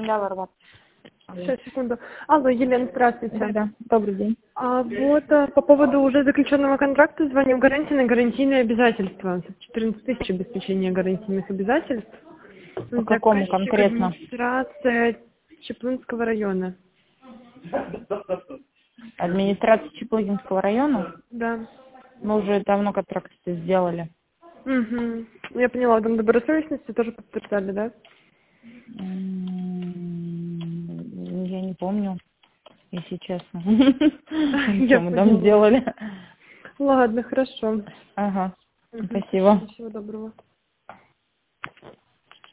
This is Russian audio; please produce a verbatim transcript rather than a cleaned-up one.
земля Варвар. Сейчас, секунду. Алло, Елена, здравствуйте. Да, да. Добрый день. А, вот а, по поводу уже заключенного контракта звоним. Гарантийные гарантийные обязательства. четырнадцать тысяч обеспечения гарантийных обязательств. По какому Заказчик, конкретно? администрация Чаплынского района. Администрация Чаплыгинского района? Да. Мы уже давно контракт сделали. Угу. Я поняла, там добросовестности тоже подтверждали, да? М, Я не помню, если честно. Я Что мы там поняла. сделали? Ладно, хорошо. Ага, Мгм. спасибо. Всего доброго.